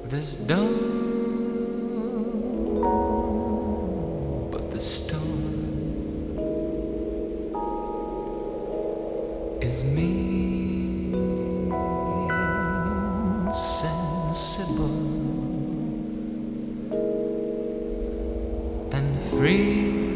There's dawn, but the storm is insensible and free.